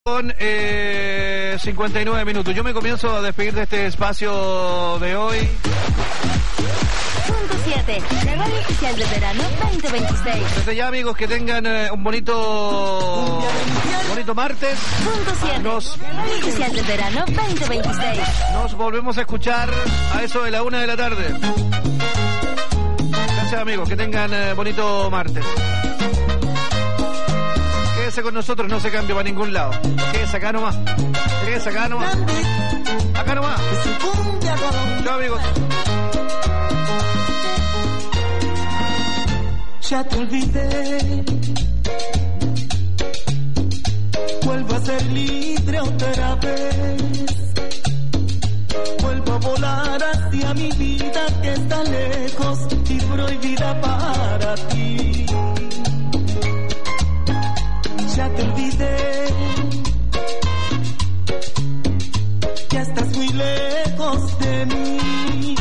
Con 59 minutos. Yo me comienzo a despedir de este espacio de hoy. Punto 7, la radio oficial del verano 2026. Desde ya, amigos, que tengan un bonito martes. Punto 7, la radio oficial del verano 2026. Nos volvemos a escuchar a eso de la 1 de la tarde. Gracias, amigos, que tengan bonito martes. Quédese con nosotros, no se cambie para ningún lado. Quédese acá nomás. Acá nomás. Chao, amigos. Ya te olvidé. Vuelvo a ser libre otra vez. Vuelvo a volar hacia mi vida que está lejos y prohibida para ti. Ya te olvidé, ya estás muy lejos de mí.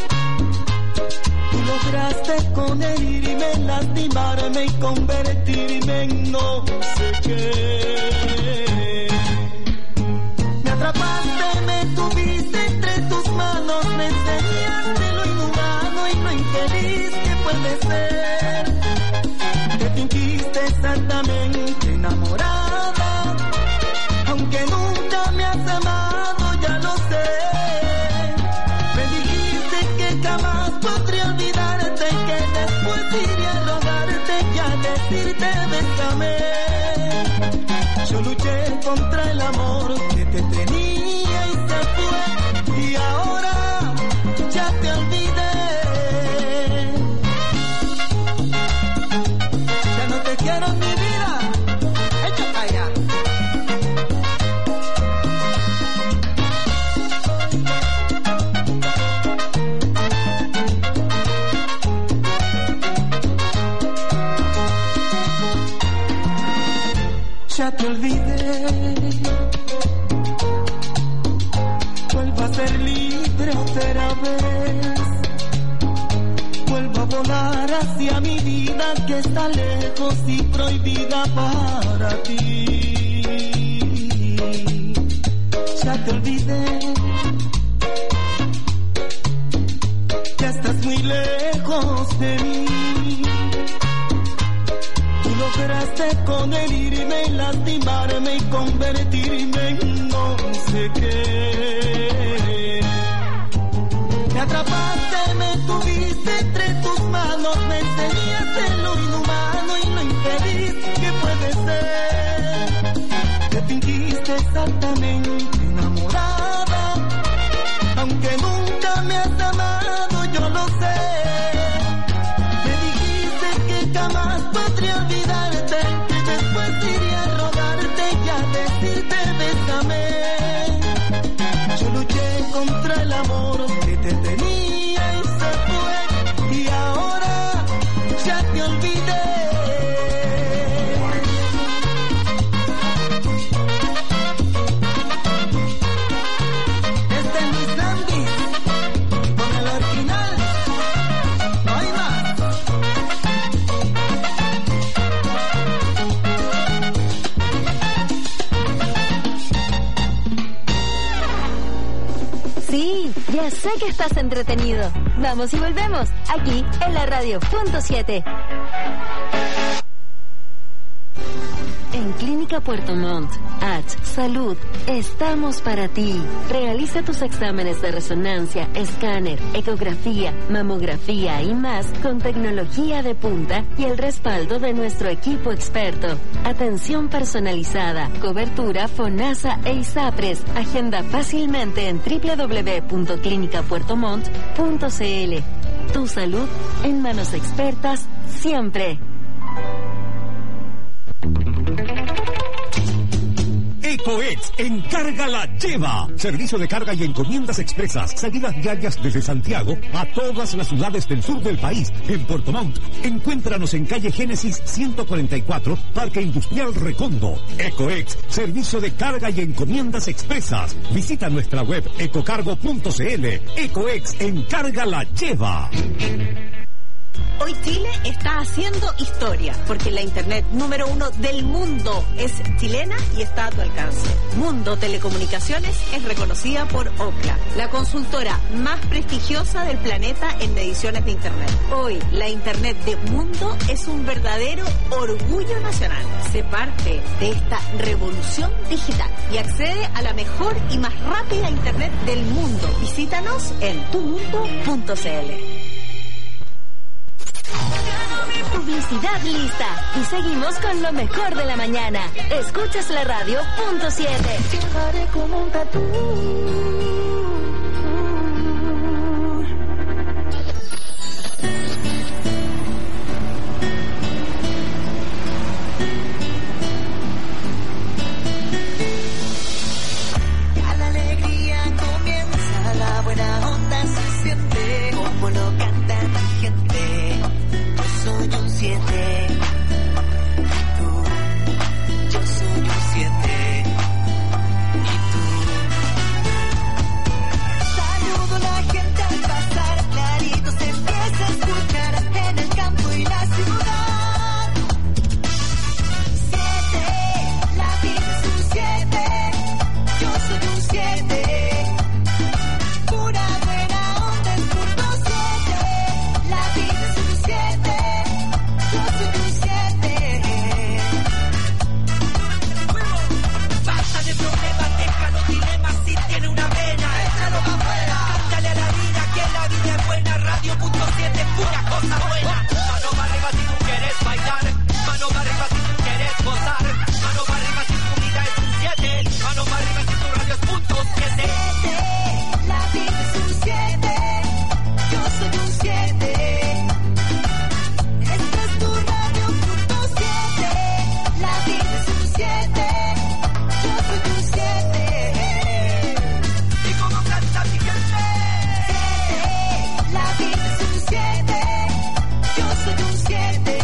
Tú lograste con herirme, lastimarme y convertirme en no sé qué. Me atrapaste, me tuviste entre tus manos, me enseñaste lo inhumano y lo infeliz que puede ser. Te fingiste exactamente enamorada, aunque nunca me has amado, ya lo sé. Me dijiste que jamás podría olvidarte, que después iría a rogarte y a decirte bésame. Yo luché contra el amor que te tenía y se fue, y ahora ya te olvidé. Quiero mi vida, echa para allá. Ya te olvidé. Vuelvo a ser libre otra vez. Vuelvo a volar hacia mi vida que está lejos y prohibida para ti. Ya te olvidé. Ya estás muy lejos de mí. Tú lograste con herirme, lastimarme y convertirme en no sé qué. Me atrapaste, me tuviste entre tus manos, me enseñaste lo inhumano y lo infeliz que puede ser. Te fingiste exactamente enamorada, aunque nunca me has amado, yo lo sé. Me dijiste que jamás podría olvidarte, que después iría a rogarte y a decirte bésame. Yo luché contra el amor que te tenía y se fue, y ahora ya te olvidé. Este es Luis Landis, con el original, no hay más. Sí, ya sé que estás entretenido. Vamos y volvemos, aquí en la radio. Punto 7. En Clínica Puerto Montt, Salud, estamos para ti. Realiza tus exámenes de resonancia, escáner, ecografía, mamografía y más con tecnología de punta y el respaldo de nuestro equipo experto. Atención personalizada, cobertura FONASA e ISAPRES. Agenda fácilmente en www.clinicapuertomont.cl. Tu salud en manos expertas siempre. EcoEx, encarga la lleva. Servicio de carga y encomiendas expresas. Salidas diarias desde Santiago a todas las ciudades del sur del país. En Puerto Montt, encuéntranos en calle Génesis 144, Parque Industrial Recondo. EcoEx, servicio de carga y encomiendas expresas. Visita nuestra web ecocargo.cl. EcoEx, encarga la lleva. Hoy Chile está haciendo historia, porque la internet número 1 del mundo es chilena y está a tu alcance. Mundo Telecomunicaciones es reconocida por Ookla, la consultora más prestigiosa del planeta en mediciones de internet. Hoy, la internet de Mundo es un verdadero orgullo nacional. Sé parte de esta revolución digital y accede a la mejor y más rápida internet del mundo. Visítanos en tumundo.cl. Publicidad lista. Y seguimos con lo mejor de la mañana. Escuchas la radio .7. Llevaré como un tatú. Ya la alegría comienza, la buena onda se siente, como lo canta mi gente. Soy un 7, yo soy un 7, y tú. Saludo a la gente al pasar, clarito se empieza a escuchar en el campo y la ciudad. 7, la vida es un 7, yo soy un 7. Pura buena onda es punto 7, la vida es un 7. Basta de problemas, deja los dilemas, si tiene una pena, échalo para afuera. Cántale a la vida que la vida es buena, radio.7 es pura cosa buena. Mano para arriba si tú quieres bailar, mano para arriba si tú quieres gozar, mano para arriba si tu vida es un 7, mano para arriba si tu radio es punto 7. La vida es un 7, yo soy un 7. Esta es tu radio punto 7, la vida es un 7, yo soy un 7. Y como canta mi gente, 7, la vida es un 7, yo soy un 7.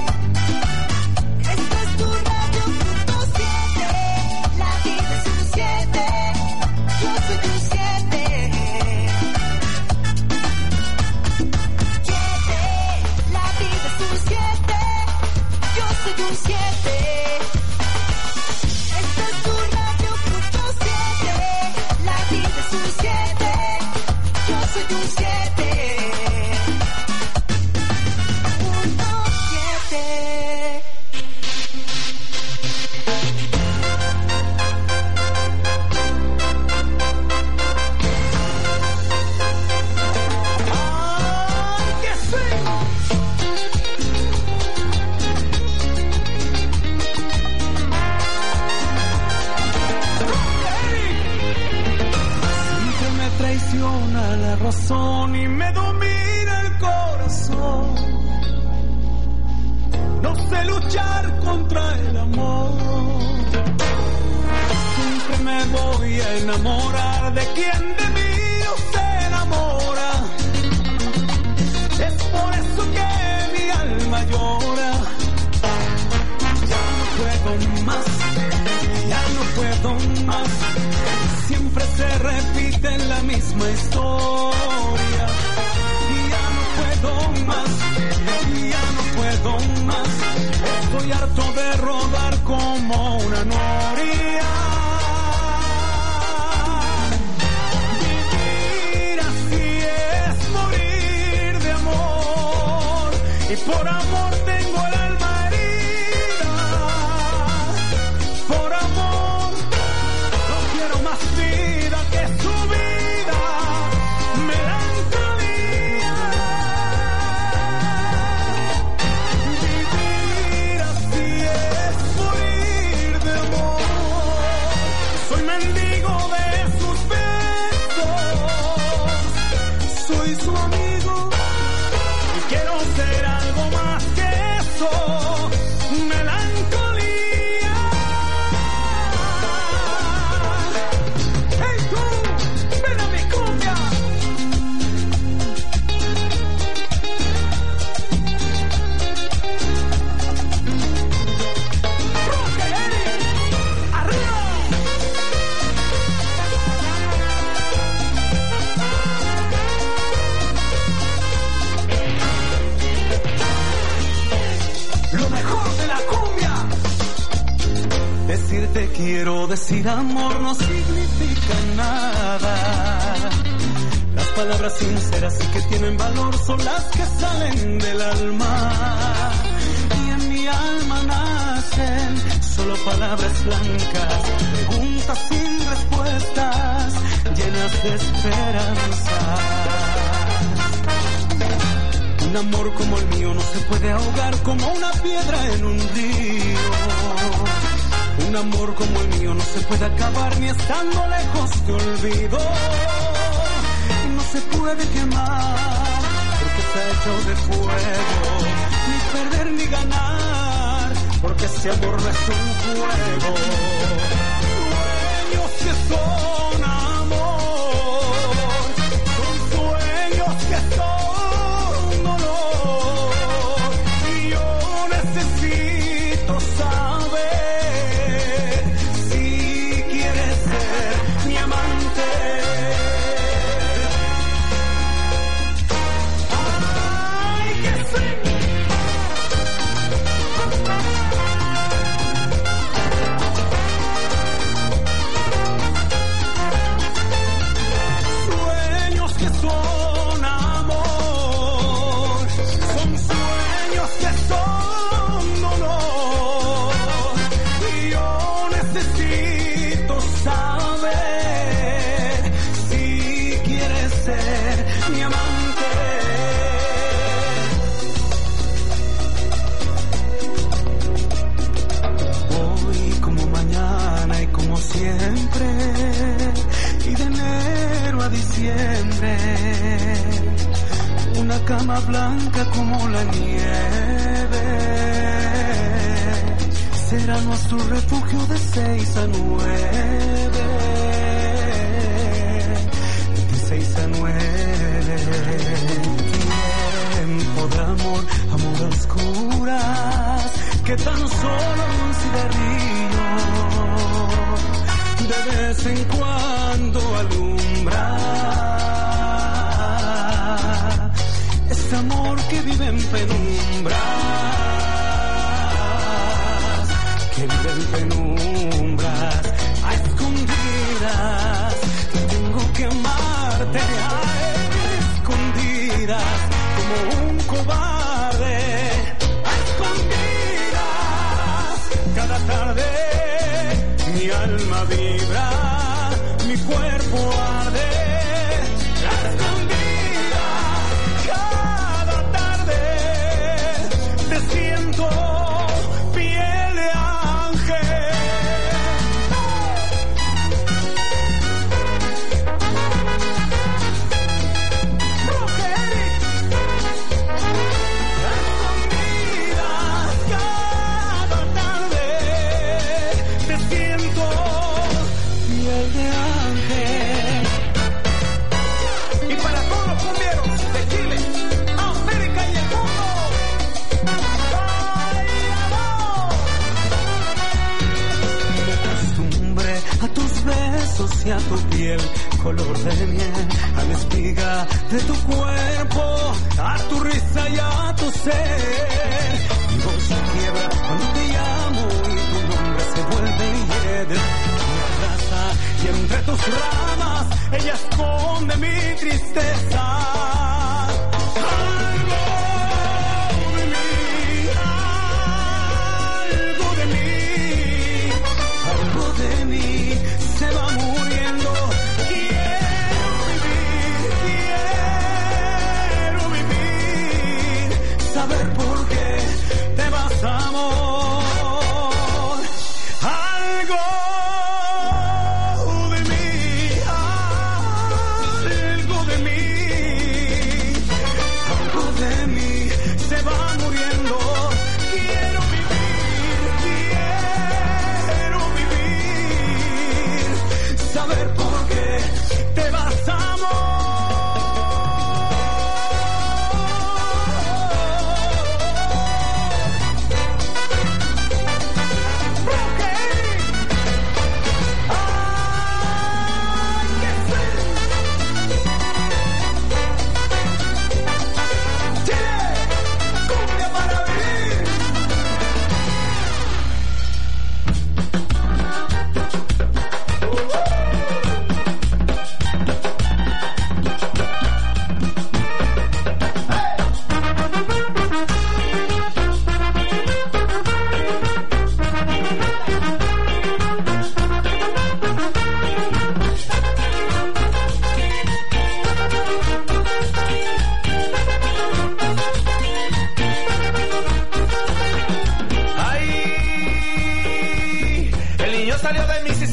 Esta es tu radio punto 7, la vida es un 7, yo soy un 7. 7, la vida es un 7, yo soy un 7. Esta es tu radio punto 7, la vida es un 7, yo soy un 7. Punto 7. ¡Ay, que sí! Siempre me traiciona la razón y me domina el corazón. No sé luchar contra el amor. Siempre me voy a enamorar de quien de mí no se enamora. Es por eso que mi alma llora. Ya no puedo más, ya no puedo más. Siempre se repite la misma historia. Y ya no puedo más, ya no puedo más. Estoy harto de rodar como una noria. Vivir así es morir de amor. Y por amor tengo el alma herida. Por amor decir amor no significa nada. Las palabras sinceras y que tienen valor son las que salen del alma. Y en mi alma nacen solo palabras blancas, preguntas sin respuestas, llenas de esperanza. Un amor como el mío no se puede ahogar como una piedra en un río. Un amor como el mío no se puede acabar ni estando lejos te olvido. Y no se puede quemar porque está hecho de fuego. Ni perder ni ganar porque ese amor no es un juego. Sueños que son amor, son sueños que son dolor. Y yo necesito saber si quieres ser mi amante. ¡Ay, que sí! Sueños que son amor, son sueños que son dolor. Y yo necesito saber si quieres ser mi amante. Hoy como mañana y como siempre, y de enero a diciembre, una cama blanca como la nieve será nuestro refugio de 6 a 9, de 6 a 9. Tiempo de amor, amor a oscuras, que tan solo un cigarrillo de vez en cuando alumbra. Este amor que vive en penumbras, que vive en penumbras, a escondidas. Tengo que amarte a escondidas, como un cobarde, a escondidas. Cada tarde mi alma vibra, mi cuerpo arde, a escondidas. Cada tarde te siento piel de ángel. Roger, a escondidas. Cada tarde te siento piel de ángel. Y para todos los cumbieros de Chile, América y el mundo, ¡bailamos! Me acostumbré a tus besos y a tu piel, color de miel, a la espiga de tu cuerpo, a tu risa y a tu ser. Mi voz se quiebra cuando te llamo y tu nombre se vuelve hiede. Me abraza y entre tus ramas ella esconde mi tristeza. Algo de mí se va muriendo. Quiero vivir, saber por qué te vas, amor. Algo de mí, algo de mí.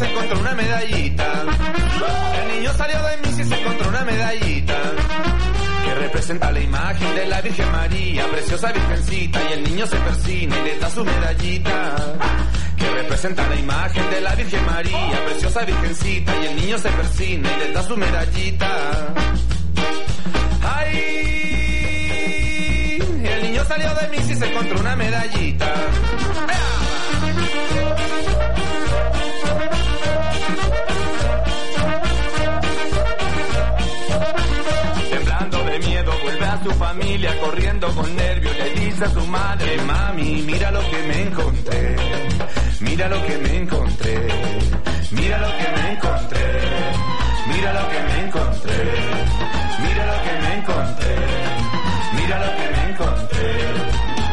se encontró una medallita. El niño salió de Miss y se encontró una medallita que representa la imagen de la Virgen María, preciosa virgencita, y el niño se persina y le da su medallita. Que representa la imagen de la Virgen María, preciosa virgencita, y el niño se persina y le da su medallita. ¡Ay! El niño salió de Miss y se encontró una medallita. Temblando de miedo vuelve a su familia, corriendo con nervios le dice a su madre: mami, mira lo que me encontré, mira lo que me encontré, mira lo que me encontré, mira lo que me encontré, mira lo que me encontré, mira lo que me encontré.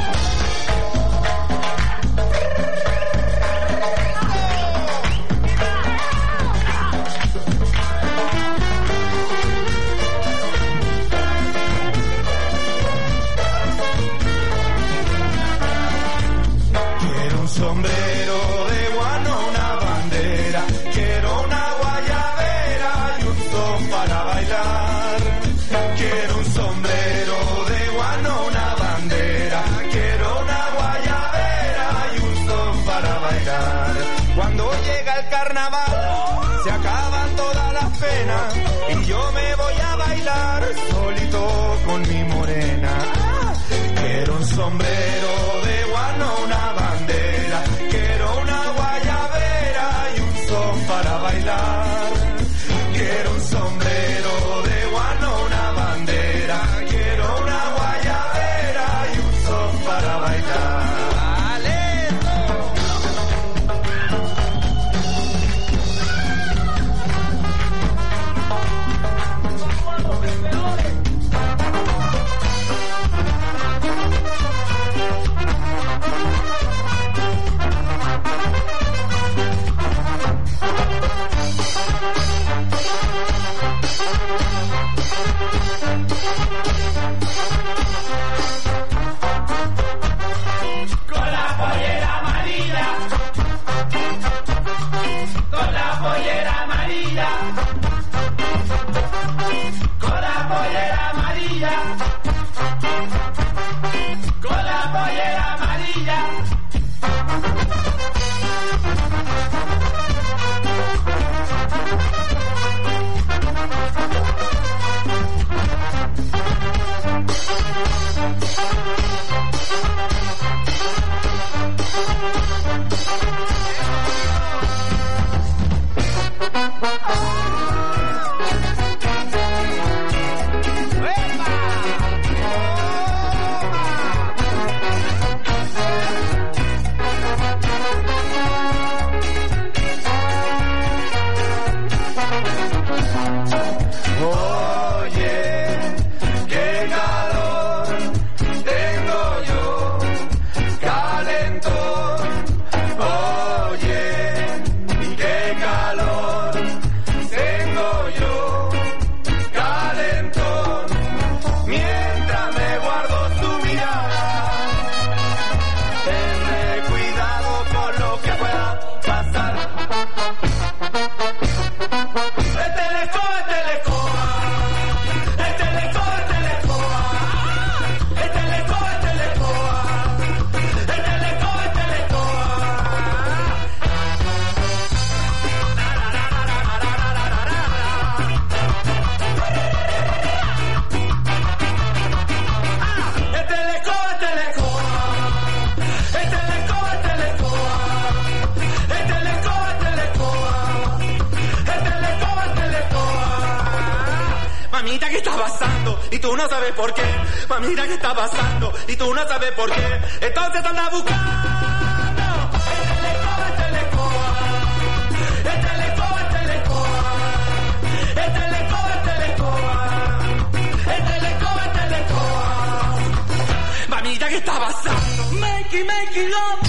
Sombrero de guano, una bandera, quiero una guayabera y un son para bailar. Quiero un sombrero de guano, una bandera, quiero una guayabera y un son para bailar. Cuando llega el carnaval, se acaban todas las penas y yo me voy a bailar solito con mi morena. Quiero un sombrero de guano, una bandera, quiero una guayabera y un son para bailar. Quiero un sombrero de guano, una bandera, quiero una guayabera y un son para bailar. Y tú no sabes por qué, mamita, ¿qué está pasando? Y tú no sabes por qué, entonces anda buscando. Este mamita, ¿qué está pasando? Make it love.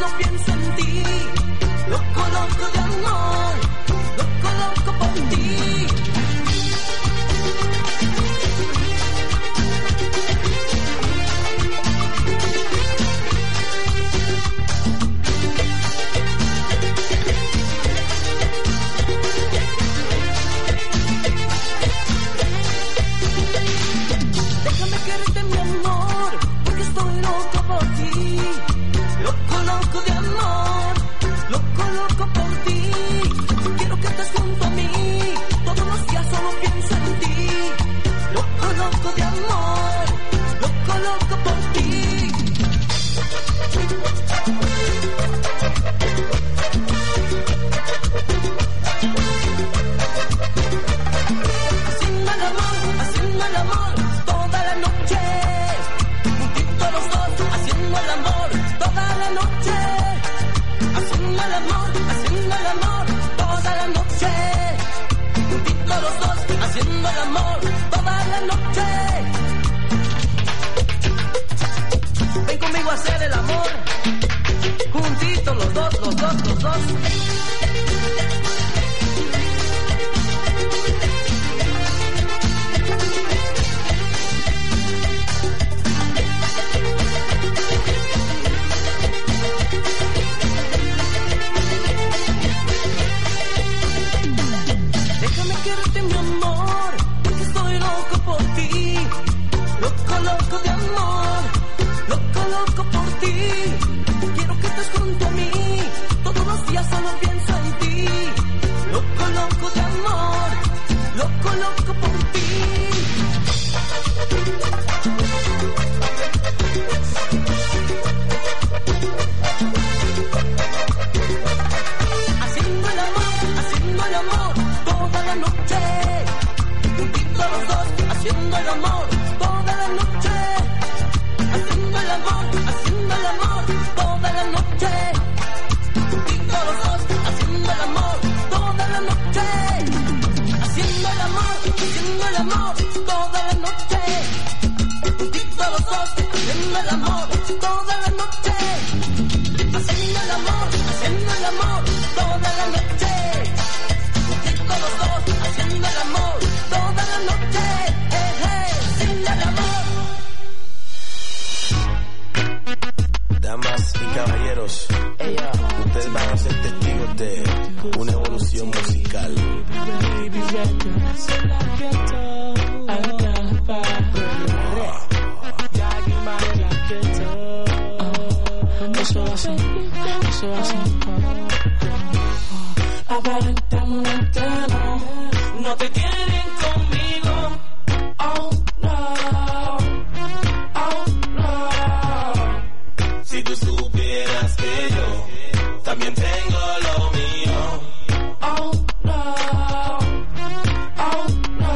solo pienso en ti. Loco, loco de amor, loco, loco por ti. Déjame quererte, mi amor, porque estoy loco por ti. Loco, loco de amor, loco, loco por ti. Quiero que estés junto a mí, todos los días solo pienso en ti. Loco, loco de amor, loco, loco por ti. Haciendo el amor toda la noche. Juntitos los dos, haciendo el amor toda la noche. Haciendo el amor toda la noche. Juntitos los dos, haciendo el amor toda la noche. Ven conmigo a hacer el amor. Juntitos los dos. Déjame quererte, mi amor, porque estoy loco por ti. Loco, loco de amor, loco, loco por ti. Quiero que estés junto a mí, todos los días solo pienso en ti. Loco, loco de amor, loco, loco por ti. Haciendo el amor toda la noche. Juntitos los dos, haciendo el amor toda la noche. Haciendo el amor toda la noche. Juntitos los dos, haciendo el amor toda la noche. Haciendo el amor toda la noche. Juntitos los dos, haciendo el amor toda la noche. Haciendo el amor toda la noche. Juntitos los dos, haciendo el amor toda la noche. Haciendo el amor. Damas y caballeros, ustedes van a ser testigos de una evolución musical. Aparentemente no te quieren conmigo. Oh no, oh no. Si tú supieras que yo también tengo lo mío. Oh no, oh no.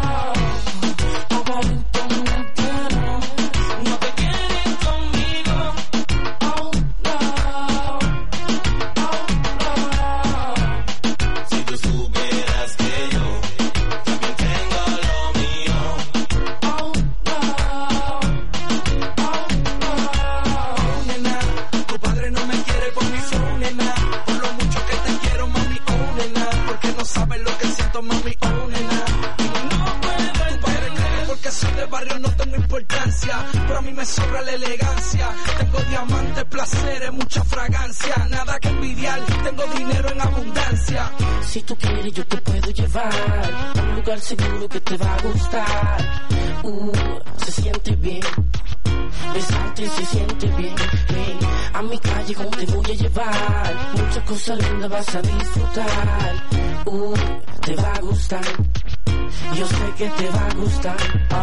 Aparentemente no te quieren conmigo. Oh no, oh no. Si tú supieras que yo también tengo lo mío. Oh no, nena, tu padre no me quiere por mi flow, nena. Por lo mucho que te quiero, mami, oh nena. Porque no sabes lo que siento, mami, oh nena. No puedo entender porque soy de barrio, no tengo importancia. Pero a mí me sobra la elegancia. Tengo diamantes, placeres, mucha fragancia. Nada que envidiar, tengo dinero en abundancia. Si tú quieres yo te puedo llevar a un lugar seguro que te va a gustar. Se siente bien, besarte se siente bien. Hey, a mi callejón te voy a llevar, muchas cosas lindas vas a disfrutar. Te va a gustar, yo sé que te va a gustar.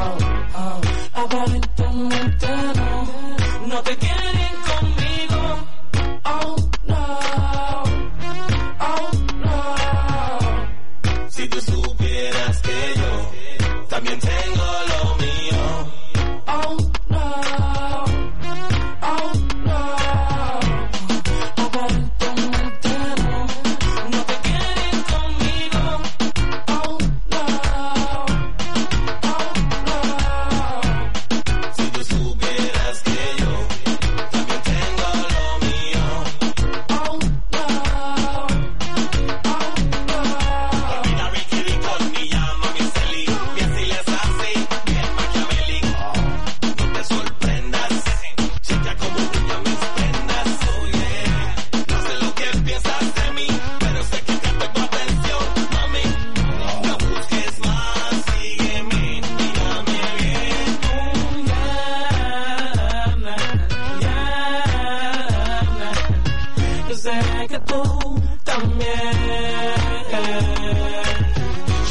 Aparentemente no te quieren conmigo. Oh no, oh no. Si tú supieras que yo también tengo lo mío. Oh no, oh no. Aparentemente no te quieren conmigo. Oh no, oh no. Si tú supieras que yo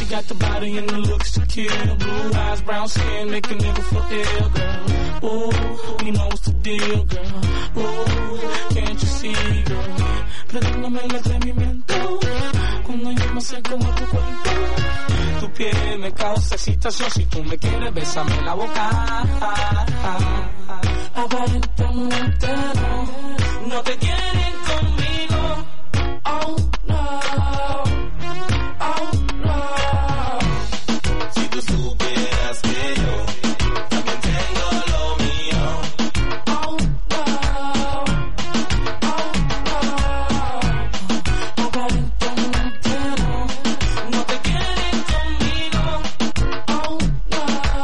got the body and the looks to kill. Blue eyes, brown skin, make a nigga feel ill, girl. Ooh, you know what's the deal, girl. Ooh, can't you see, girl? Perdóname el atrevimiento cuando yo me acerco a tu cuerpo. Tu piel me causa excitación. Si tú me quieres, bésame la boca. Aparentame entero. No te quieren conmigo. Oh no. Oh no. Si tú supieras que yo también tengo lo mío. Oh no. Oh no. Aparentame entero. No te quieren conmigo. Oh no.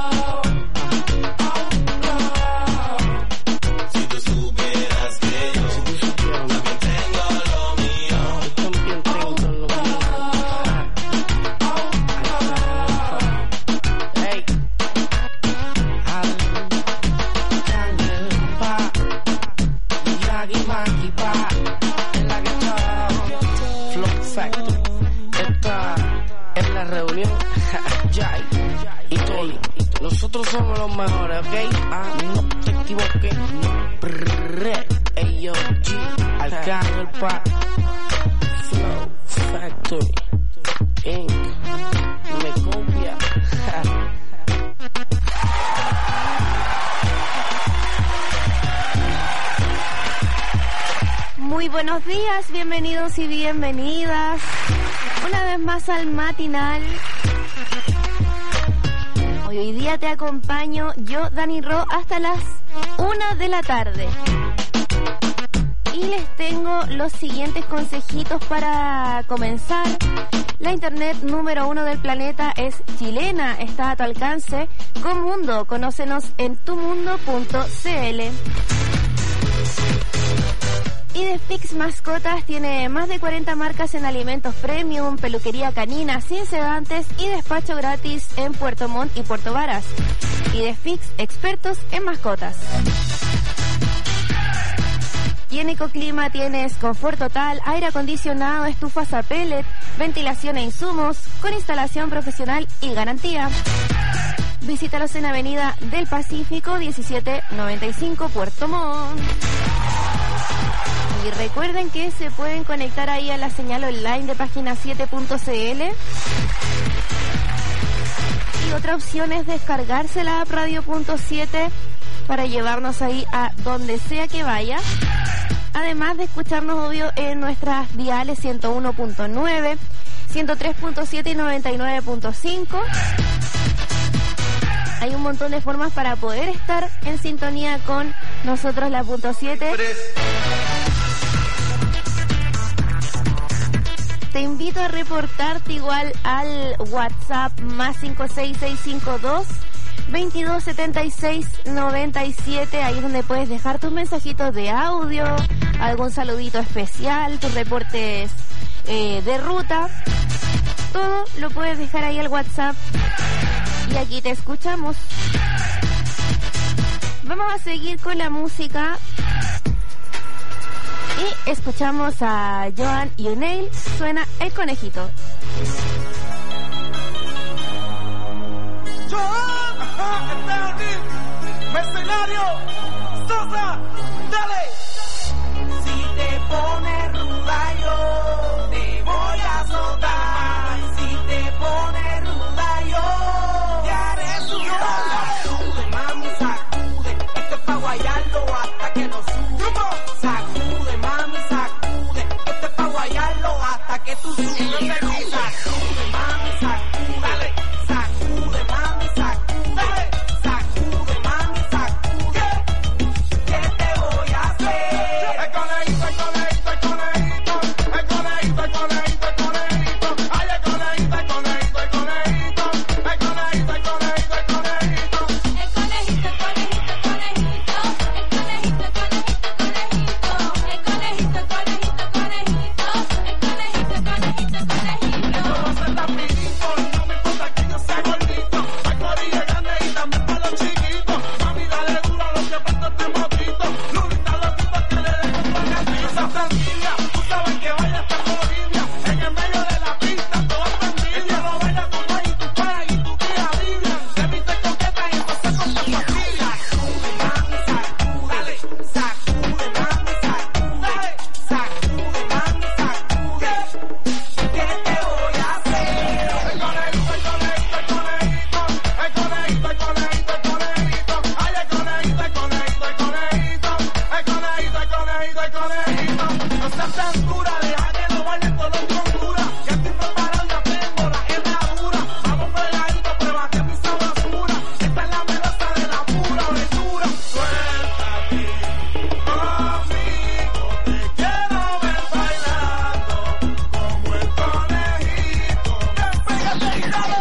Oh no. Si tú supieras que yo también tengo lo mío. También tengo lo mío. Hey. Yagi Maki Pa. En la que está Flow Factory. Esta es la reunión. Jai y Tony. Nosotros somos los mejores, ¿ok? No te equivoques. Ey yo, G. Arcángel Pa. Flow Factory Inc. Me copia. Muy buenos días, bienvenidos y bienvenidas una vez más al matinal. Hoy día te acompaño yo, Dani Ro, hasta las 1 de la tarde. Y les tengo los siguientes consejitos para comenzar. La internet número 1 del planeta es chilena, está a tu alcance. Comundo, conócenos en tumundo.cl. Y Defix Mascotas tiene más de 40 marcas en alimentos premium, peluquería canina sin sedantes y despacho gratis en Puerto Montt y Puerto Varas. Y Defix, expertos en mascotas. Y en Ecoclima tienes confort total, aire acondicionado, estufas a pellet, ventilación e insumos, con instalación profesional y garantía. Visítalos en Avenida del Pacífico 1795 Puerto Montt. Y recuerden que se pueden conectar ahí a la señal online de página 7.cl. Y otra opción es descargarse la app Radio.7 para llevarnos ahí a donde sea que vaya. Además de escucharnos, obvio, en nuestras diales 101.9, 103.7 y 99.5. Hay un montón de formas para poder estar en sintonía con nosotros, la .7. Te invito a reportarte igual al WhatsApp más 56652 227697. Ahí es donde puedes dejar tus mensajitos de audio, algún saludito especial, tus reportes de ruta. Todo lo puedes dejar ahí al WhatsApp y aquí te escuchamos. Vamos a seguir con la música y escuchamos a Joan y O'Neill. Suena El Conejito. Joan, está aquí, mercenario, Sosa, dale. Si te pones ruda yo te voy a azotar. Si te pones ruda yo te haré sudar. Sacude, mami, sacude, esto es pa' guayarlo hasta que no sube. Sacude, mami, sacude, esto es pa' guayarlo hasta que tú subes. Sacude, mami, sacude, dale. Sacude, mami, sacude, sacude, mami, sacude, que te voy conejito, el conejito. No seas tan dura, deja que no bailen todos los conjuras. Ya estoy preparado, ya tengo la herradura. Vamos pegadito, prueba que mi sabrosura. Esta es la melosa de la pura aventura. Suéltate, amigo, te quiero ver bailando como el conejito. Despégate y dale.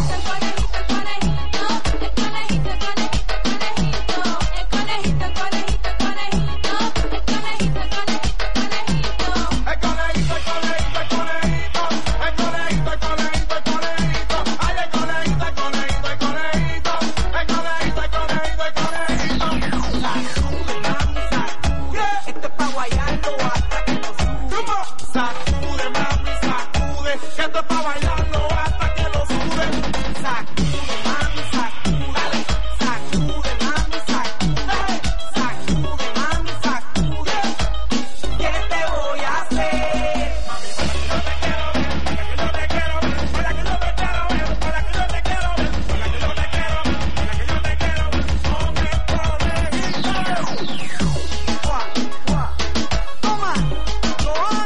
Sacude, mami, sacude, que esto es pa' bailarlo hasta que lo sude. Sacude, mami, sacude, sacude, mami, sacude, sacude, mami, sacude. ¿Qué te voy a hacer? Mami, para que yo te quiero ver, para que yo te quiero ver, para que yo te quiero ver, para que yo te quiero ver, para que yo te quiero ver, para que yo te quiero ver, con el conejito. Guau, guau, toma, Joan.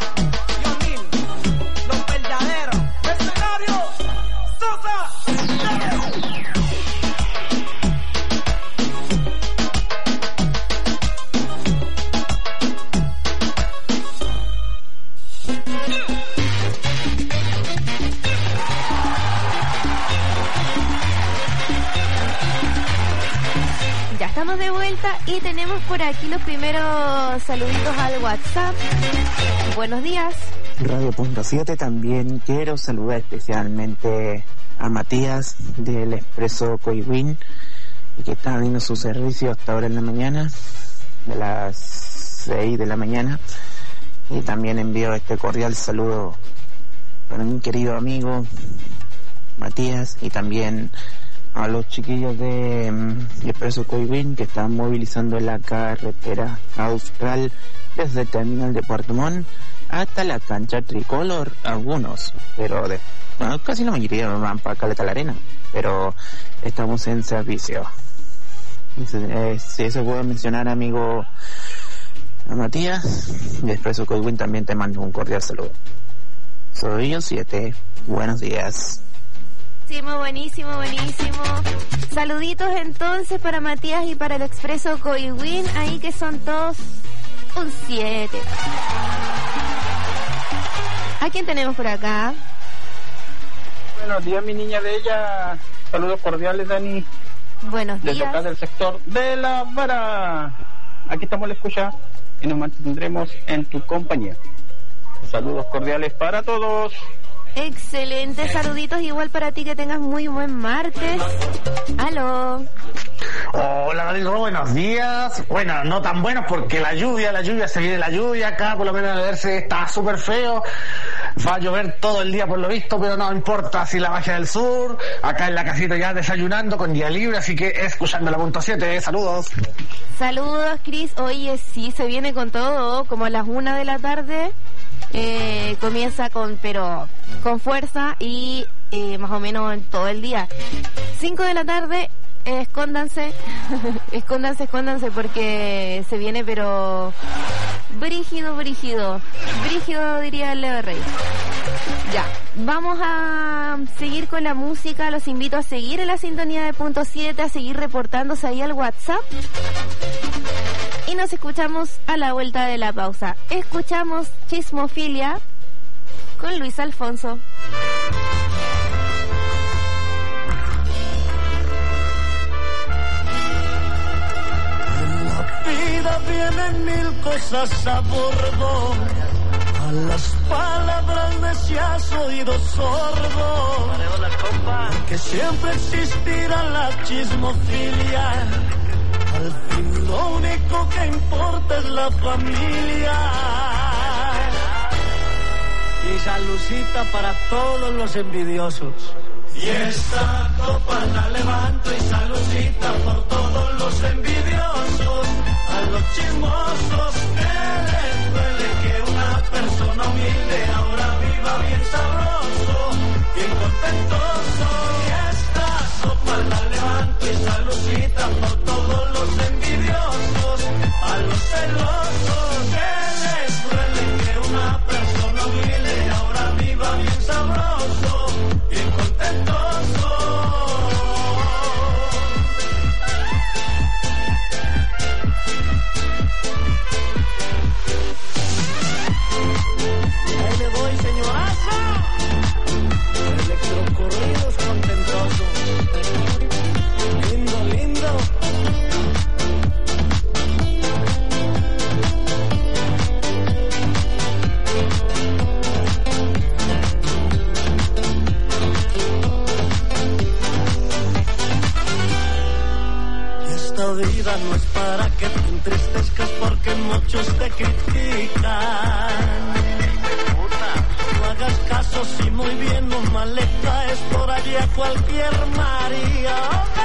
Los verdaderos, escenario, Sosa, Ya estamos de vuelta y tenemos por aquí los primeros saluditos al WhatsApp. Buenos días. Radio Punto 7, también quiero saludar especialmente a Matías del Expreso Coihuín, que está viendo su servicio hasta ahora en la mañana, de las 6 de la mañana, y también envío este cordial saludo para mi querido amigo Matías y también a los chiquillos de Expreso Coihuín que están movilizando la carretera austral desde el terminal de Puerto Montt hasta la cancha tricolor, algunos, pero bueno, casi la mayoría van para Caleta la Arena, pero estamos en servicio. Si eso puedo mencionar, amigo a Matías de Expreso Coihuín, también te mando un cordial saludo. Soy yo 7, buenos días. Buenísimo, buenísimo. Saluditos entonces para Matías y para el Expreso Coihuín, ahí que son todos un 7. ¿A quién tenemos por acá? Buenos días, mi niña bella. Saludos cordiales, Dani. Buenos días. Desde acá del sector de La Vara. Aquí estamos a la escucha y nos mantendremos en tu compañía. Saludos cordiales para todos. Excelente, saluditos igual para ti, que tengas muy buen martes. Aló. Hola, Darío, buenos días. Bueno, no tan buenos porque la lluvia, se viene la lluvia acá, por lo menos a verse está súper feo. Va a llover todo el día por lo visto, pero no importa si la magia del sur. Acá en la casita ya desayunando con día libre, así que escuchando la punto 7. Saludos. Saludos, Cris. Oye, sí, se viene con todo, como a las 1 de la tarde. Comienza con fuerza y más o menos en todo el día. 5 de la tarde, escóndanse, escóndanse porque se viene pero brígido diría el Leo Rey. Ya, vamos a seguir con la música. Los invito a seguir en la sintonía de punto 7, a seguir reportándose ahí al WhatsApp. Y nos escuchamos a la vuelta de la pausa. Escuchamos Chismofilia con Luis Alfonso. En la vida vienen mil cosas a bordo. A las palabras necias oído sordo. Que siempre existirá la chismofilia. Al fin lo único que importa es la familia. Y saludcita para todos los envidiosos. Y esta copa la levanto y saludcita por todos los envidiosos. A los chismosos que les duele que una persona humilde ahora viva bien sabroso, bien contentoso. Y esta copa la levanto y saludcita por todos los envidiosos, a los celosos que entristezcas porque muchos te critican. No hagas caso si muy bien o mal le caes por allí a cualquier María.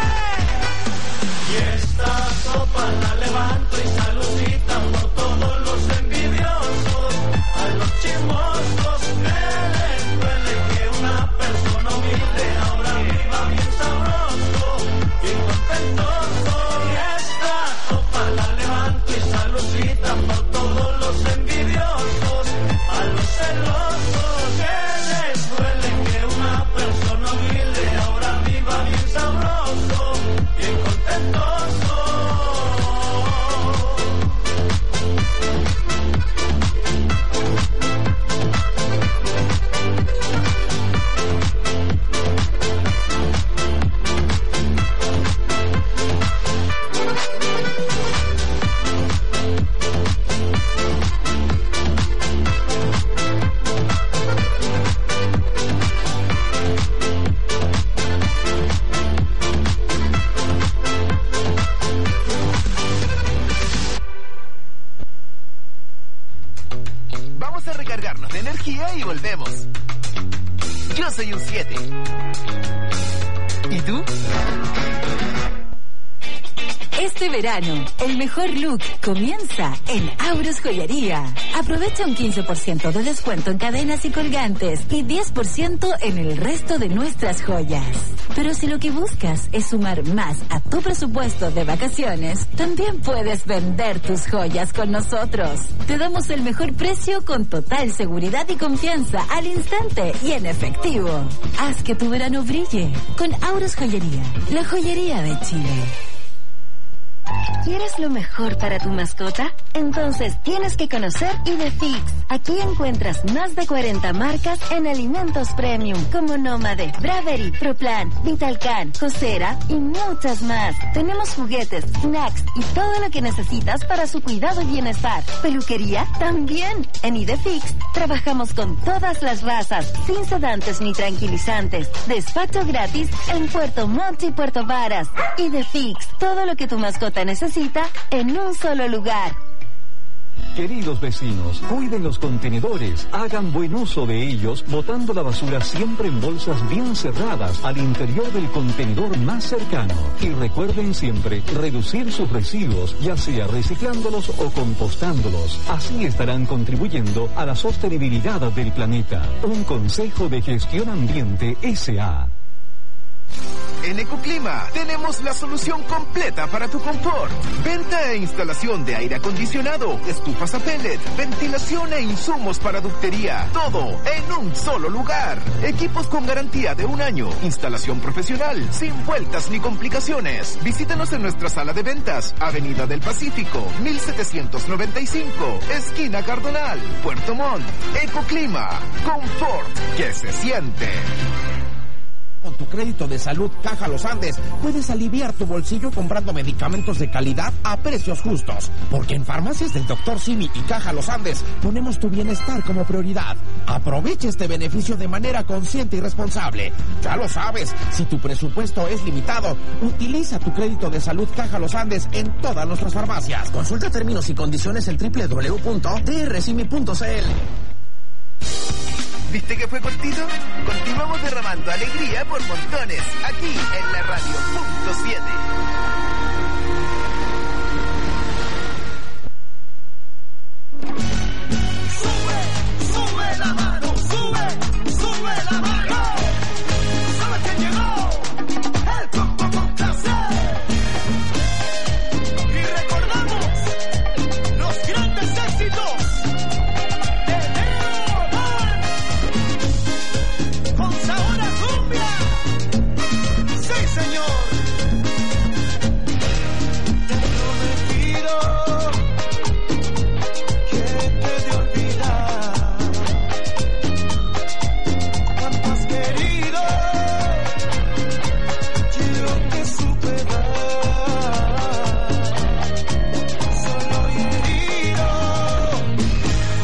Y esta copa la levanto y saludita por todos los envidiosos, a los chismosos que les duele que una persona humilde ahora viva bien sabroso, bien contentoso. Y esta copa la levanto y saludita por todos los envidiosos, a los celosos que les duele que una persona humilde ahora viva bien sabroso, bien contentoso. Vamos a recargarnos de energía y volvemos. Yo soy un 7. ¿Y tú? Este verano, el mejor look comienza en Aurus Joyería. Aprovecha un 15% de descuento en cadenas y colgantes y 10% en el resto de nuestras joyas. Pero si lo que buscas es sumar más a tu presupuesto de vacaciones, también puedes vender tus joyas con nosotros. Te damos el mejor precio con total seguridad y confianza al instante y en efectivo. Haz que tu verano brille con Aurus Joyería, la joyería de Chile. ¿Quieres lo mejor para tu mascota? Entonces tienes que conocer Idefix. Aquí encuentras más de 40 marcas en alimentos premium, como Nómade, Bravery, Proplan, Vitalcan, Josera y muchas más. Tenemos juguetes, snacks y todo lo que necesitas para su cuidado y bienestar. ¿Peluquería? También. En Idefix trabajamos con todas las razas, sin sedantes ni tranquilizantes. Despacho gratis en Puerto Montt y Puerto Varas. Idefix, todo lo que tu mascota necesita en un solo lugar. Queridos vecinos, cuiden los contenedores, hagan buen uso de ellos, botando la basura siempre en bolsas bien cerradas al interior del contenedor más cercano. Y recuerden siempre reducir sus residuos, ya sea reciclándolos o compostándolos. Así estarán contribuyendo a la sostenibilidad del planeta. Un consejo de gestión ambiente S.A. En Ecoclima tenemos la solución completa para tu confort. Venta e instalación de aire acondicionado, estufas a pellet, ventilación e insumos para ductería. Todo en un solo lugar. Equipos con garantía de 1 año. Instalación profesional, sin vueltas ni complicaciones. Visítanos en nuestra sala de ventas, Avenida del Pacífico, 1795, esquina Cardonal, Puerto Montt. Ecoclima, confort que se siente. Con tu crédito de salud Caja Los Andes puedes aliviar tu bolsillo comprando medicamentos de calidad a precios justos. Porque en Farmacias del Dr. Simi y Caja Los Andes ponemos tu bienestar como prioridad. Aprovecha este beneficio de manera consciente y responsable. Ya lo sabes, si tu presupuesto es limitado, utiliza tu crédito de salud Caja Los Andes en todas nuestras farmacias. Consulta términos y condiciones en www.drsimi.cl. ¿Viste que fue cortito? Continuamos derramando alegría por montones, aquí en la radio punto 7. Sube la mano, sube la mano. ¿Sabes quién llegó? El Coco Clase. Y recordamos los grandes éxitos. Con sabor a cumbia. Sí, señor. Te prometido que te de olvidar. Cuanto has querido, yo te supe dar. Solo y herido,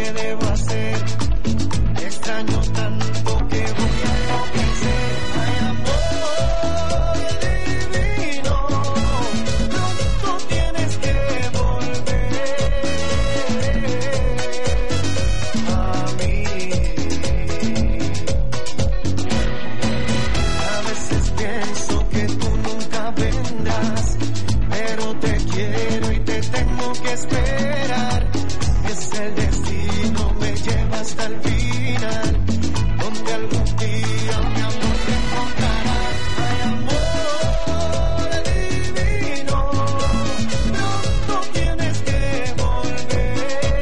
¿qué debo hacer? Te extraño tanto que voy a enloquecer. Ay, amor divino, pronto tienes que volver a mí. A veces pienso que tú nunca vendrás, pero te quiero y te tengo que esperar. Es el destino, me lleva hasta el final, donde algún día mi amor te encontrará. Ay, amor divino, pronto tienes que volver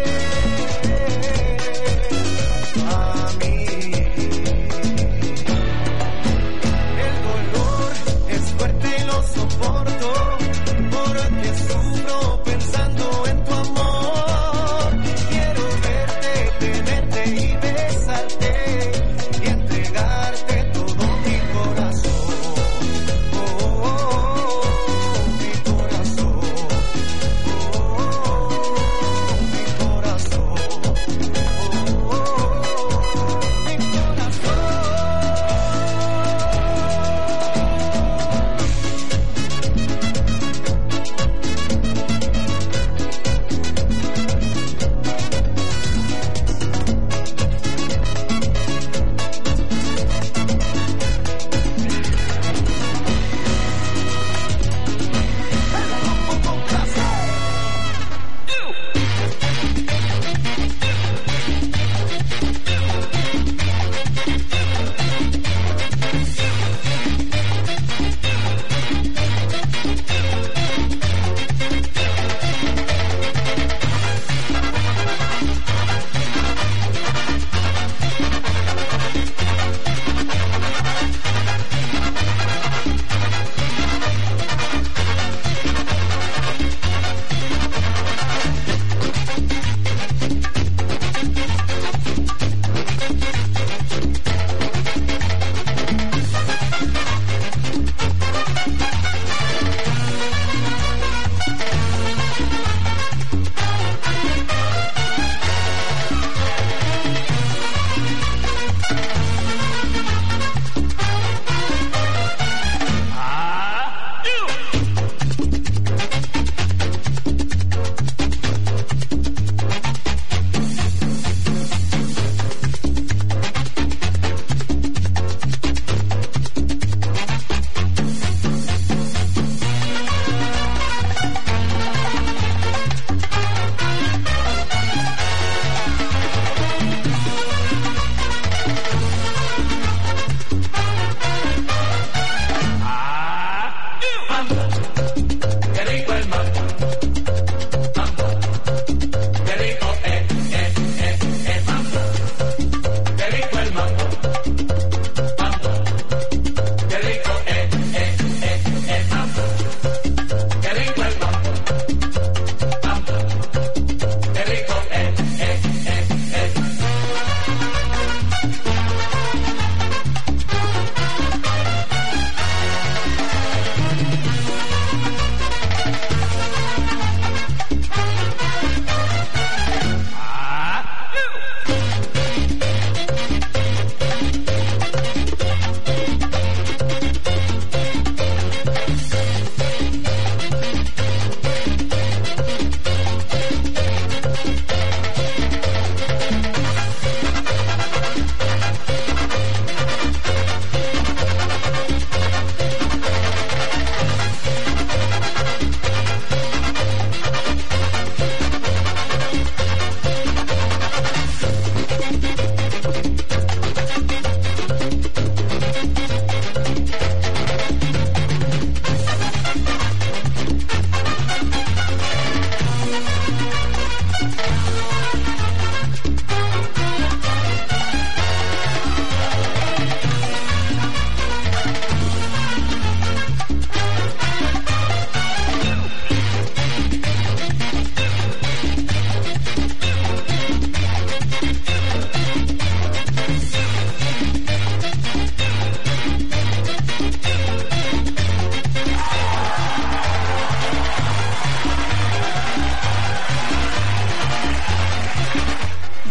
a mí. El dolor es fuerte y lo soporto, porque sufro pensando en tu amor. Quiero verte, tenerte y besarte y entregarte todo mi corazón. Oh, mi corazón. Oh, mi corazón. Oh, mi corazón.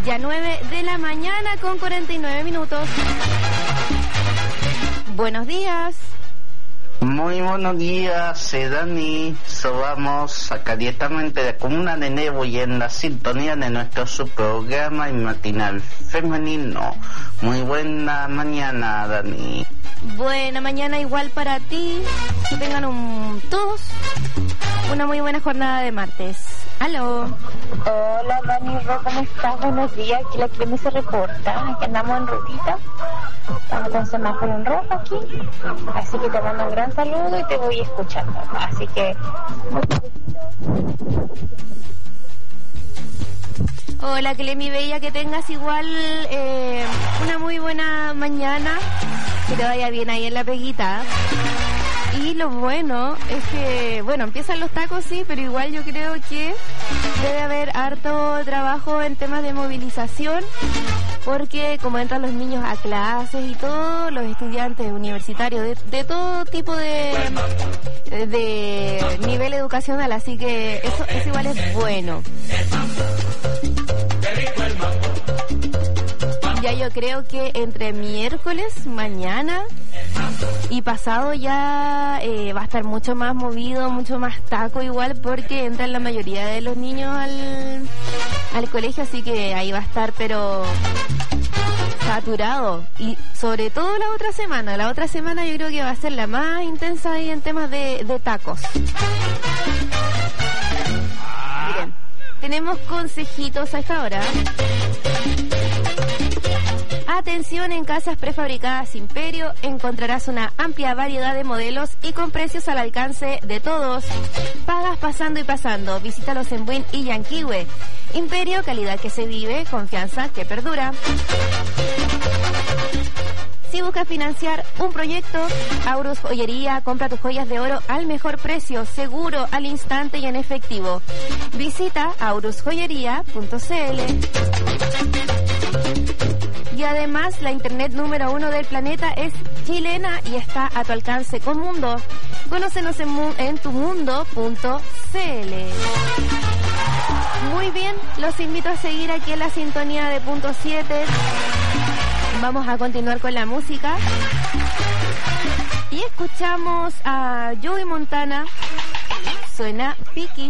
Ya 9 de la mañana con 49 minutos. Buenos días. Muy buenos días, Dani. Vamos acá directamente de Comuna de Nebo y en la sintonía de nuestro subprograma matinal femenino. Muy buena mañana, Dani. Buena mañana igual para ti. Que tengan todos una muy buena jornada de martes. Aló. Hola, Dani Ro, ¿cómo estás? Buenos días. Aquí la Clemi se reporta. Aquí andamos en rutita. Estamos con semáforo en rojo aquí. Así que te mando un gran saludo y te voy escuchando. Así que... Hola, Clemi Bella, que tengas igual una muy buena mañana. Que te vaya bien ahí en la peguita. Y lo bueno es que, bueno, empiezan los tacos, sí, pero igual yo creo que debe haber harto trabajo en temas de movilización, porque como entran los niños a clases y todo, los estudiantes universitarios de todo tipo de nivel educacional, así que eso igual es bueno. Ya yo creo que entre miércoles, mañana y pasado ya va a estar mucho más movido, mucho más taco igual, porque entran la mayoría de los niños al colegio, así que ahí va a estar pero saturado. Y sobre todo la otra semana yo creo que va a ser la más intensa ahí en temas de tacos. Miren, tenemos consejitos a esta hora. Atención, en Casas Prefabricadas Imperio encontrarás una amplia variedad de modelos y con precios al alcance de todos. Pagas pasando y pasando. Visítalos en Buin y Yanquihue. Imperio, calidad que se vive, confianza que perdura. Si buscas financiar un proyecto, Aurus Joyería, compra tus joyas de oro al mejor precio, seguro, al instante y en efectivo. Visita aurusjoyería.cl. Y además, la internet número 1 del planeta es chilena y está a tu alcance con Mundo. Conócenos en tumundo.cl. Muy bien, los invito a seguir aquí en la sintonía de Punto 7. Vamos a continuar con la música. Y escuchamos a Joey Montana. Suena Piqui.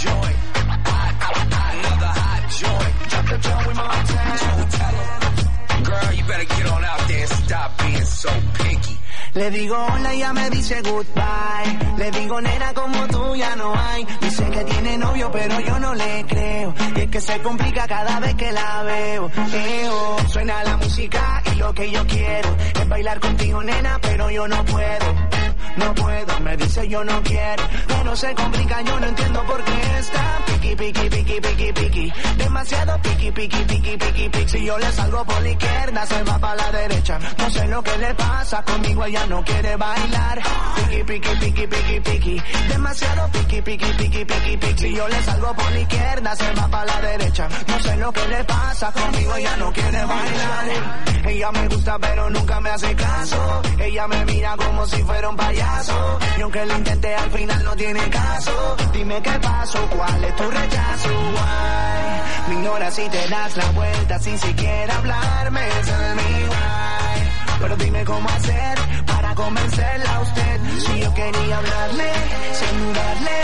Girl, you better get on out there and stop being so picky. Le digo hola y ella me dice goodbye. Le digo nena como tú ya no hay. Dice que tiene novio pero yo no le creo. Y es que se complica cada vez que la veo. Suena la música y lo que yo quiero es bailar contigo nena pero yo no puedo. No puedo, me dice yo no quiero. Pero se complica, yo no entiendo por qué está piqui, piqui, piqui, piqui, piqui. Demasiado piqui, piqui, piqui, piqui, piqui. Si yo le salgo por la izquierda, se va para la derecha. No sé lo que le pasa, conmigo ella no quiere bailar. Piqui, piqui, piqui, piqui, piqui. Demasiado piqui, piqui, piqui, piqui, piqui. Si yo le salgo por la izquierda, se va para la derecha. No sé lo que le pasa, conmigo ella no quiere bailar. Ella me gusta pero nunca me hace caso. Ella me mira como si fuera un payaso. Y aunque lo intenté al final no tiene caso. Dime qué pasó, cuál es tu rechazo. Why? Me ignoras y te das la vuelta sin siquiera hablarme. Tell me why. Pero dime cómo hacer para convencerla a usted. Si yo quería hablarle, saludarle,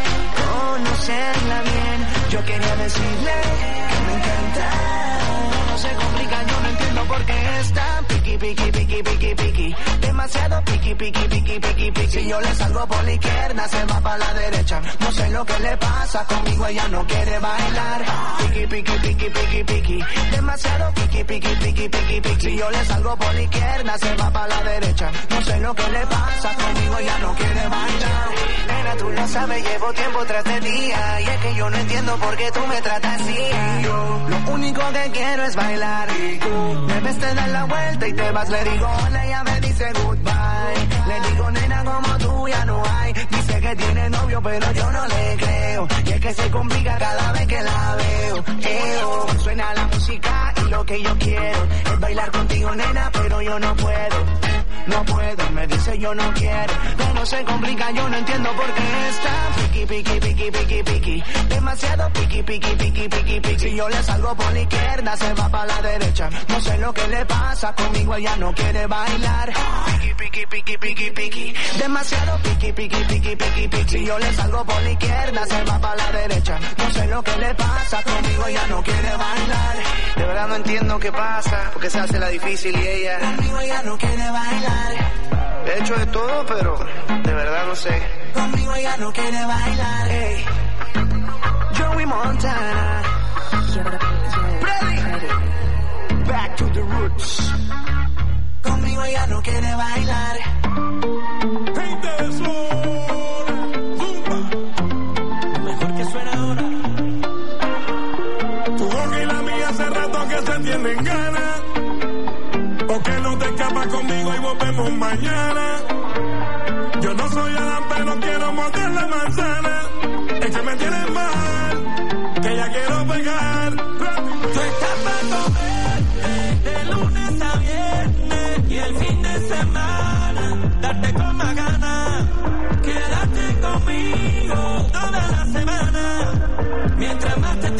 conocerla bien. Yo quería decirle que me encanta. No se complica, yo no entiendo por qué está piqui, piqui, piqui, piqui, piqui. Demasiado piqui, piqui, piqui, piqui, piqui. Si yo le salgo por la izquierda, se va para la derecha. No sé lo que le pasa, conmigo ella no quiere bailar. Piqui, piqui, piqui, piqui, piqui. Demasiado piqui, piqui, piqui, piqui, piqui. Si yo le salgo por la izquierda, se va para la derecha. No sé lo que le pasa, conmigo ella no quiere bailar. Nena, tú lo sabes, llevo tiempo tras de día. Y es que yo no entiendo por qué tú me tratas así. Yo lo único que quiero es bailar. Me ves, te das la vuelta y te vas. Le digo hola, ella me dice goodbye. Le digo nena como tú ya no hay. Dice que tiene novio pero yo no le creo. Y es que se complica cada vez que la veo. Suena la música y lo que yo quiero es bailar contigo nena pero yo no puedo. no puedo, me dice yo no quiero, pero se complica, yo no entiendo por qué está piqui, piqui, piqui, piqui, piqui, demasiado piqui, piqui, piqui, piqui, piqui. Si yo le salgo por la izquierda, se va para la derecha, no sé lo que le pasa, conmigo ella no quiere bailar. Piqui, piqui, piqui, piqui, piqui, demasiado piqui, piqui, piqui, piqui, piqui. Si yo le salgo por la izquierda, se va para la derecha, no sé lo que le pasa, conmigo ella no quiere bailar. De verdad no entiendo qué pasa, porque se hace la difícil y ella... Conmigo ella no quiere bailar. He hecho de todo, pero de verdad no sé. Conmigo ella no quiere bailar. Hey. Joey Montana. Ready. Back to the roots. Conmigo ella no quiere bailar. Lo mejor que suena ahora. Tu boca y la mía hace rato que se tienen ganas. ¿Por qué no te escapas conmigo y volvemos mañana? Yo no soy Adán, pero quiero morder la manzana. Es que me tienes mal, que ya quiero pegar. Tú estás para comer de lunes a viernes y el fin de semana darte con más ganas. Quédate conmigo toda la semana. Mientras más te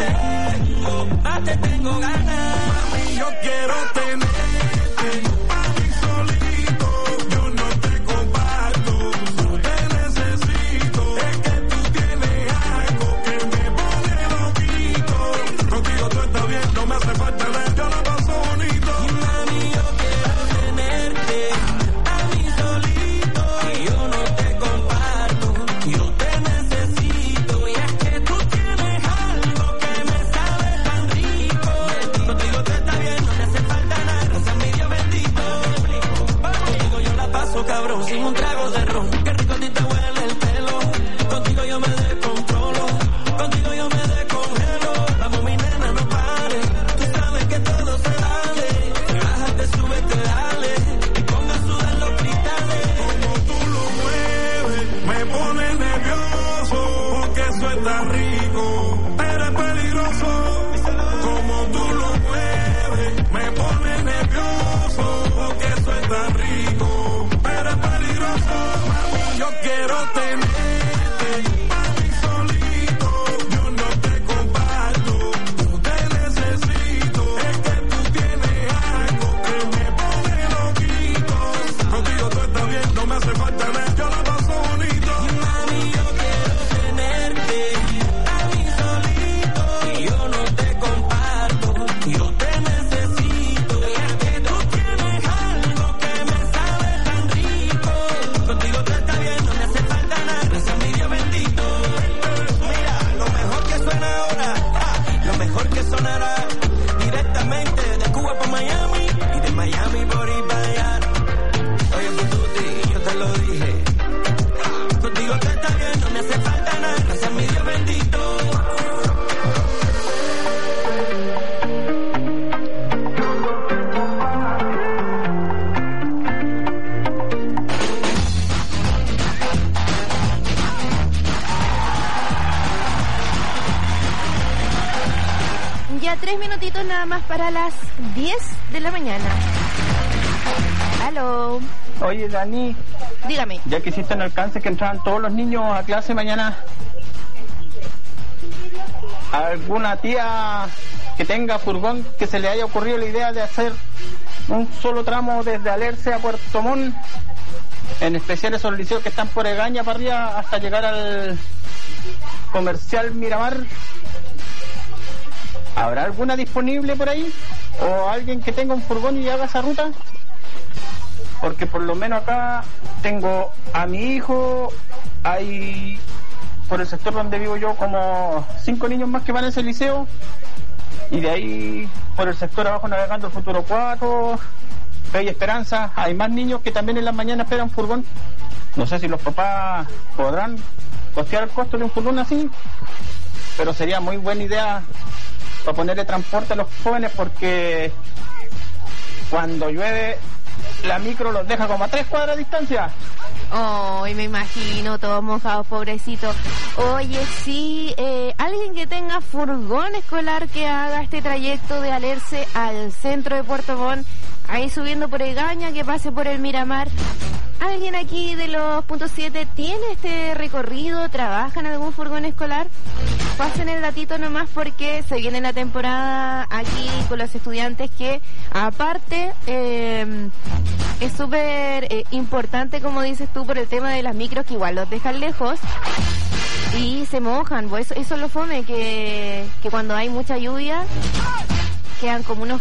tengo ganas. Mami, yo quiero tenerte pa' mí solito. Yo no te comparto, no te necesito. Es que tú tienes algo que me pone loquito. Contigo todo está bien, no me hace falta nada, yo la paso bonito. Y mami, yo quiero tenerte a mí solito. Y yo no te comparto, yo te necesito. Y es que tú tienes algo que me sabe tan rico. Contigo todo está bien, no me hace falta nada, gracias a mi Dios bendito. Contigo yo la paso cabrón, sin un trago de ron. Qué rico a ti te huele el pelo. Contigo yo me descontrolo, contigo yo me descongelo. Vamos mi nena, no pares, tú sabes que todo se vale. Bájate, súbete, dale, y ponga a sudar los cristales. Como tú lo mueves, me pone nervioso, porque eso está rico, pero es peligroso. Como tú lo mueves, me pone nervioso, porque eso está rico, pero es peligroso. Mami, yo quiero tenerte pa' mí solito. Yo no te comparto, no te necesito. Es que tú tienes algo que me pone loquito. Contigo todo está bien, no me hace falta nada, yo la paso bonito. Y mami, yo quiero tenerte a mí solito. Y yo no te comparto, yo te necesito. Y es que tú tienes algo que me sabe tan rico. Contigo todo está bien, no me hace falta nada, gracias a mi Dios bendito. Mira, lo mejor que suena ahora, lo mejor que sonará directamente de Cuba para Miami y de Miami por ir para allá. Oye, Pututi, yo te lo dije. Contigo todo está bien, no me hace falta nada, gracias a mi Dios bendito. Ya 3 minutitos nada más para las 10 de la mañana. Aló. Oye, Dani, Dígame. ya que hiciste un alcance que entraban todos los niños a clase mañana, ¿alguna tía que tenga furgón que se le haya ocurrido la idea de hacer un solo tramo desde Alerce a Puerto Montt, en especial esos liceos que están por Egaña para arriba hasta llegar al comercial Miramar? ¿Habrá alguna disponible por ahí? ¿O alguien que tenga un furgón y haga esa ruta? Porque por lo menos acá tengo a mi hijo, hay por el sector donde vivo yo como 5 niños más que van a ese liceo, y de ahí por el sector abajo navegando el Futuro 4, Fe y Esperanza, hay más niños que también en las mañanas esperan furgón. No sé si los papás podrán costear el costo de un furgón así, pero sería muy buena idea para ponerle transporte a los jóvenes, porque cuando llueve la micro los deja como a 3 cuadras de distancia. Oh, y me imagino, todos mojados, pobrecitos. Oye, sí, alguien que tenga furgón escolar que haga este trayecto de Alerce al centro de Puerto Montt, ahí subiendo por Egaña, que pase por el Miramar. ¿Alguien aquí de los puntos 7 tiene este recorrido? ¿Trabaja en algún furgón escolar? Pasen el datito nomás porque se viene la temporada aquí con los estudiantes que aparte es súper importante, como dices tú, por el tema de las micros que igual los dejan lejos y se mojan. Pues eso es lo fome, que cuando hay mucha lluvia quedan como unos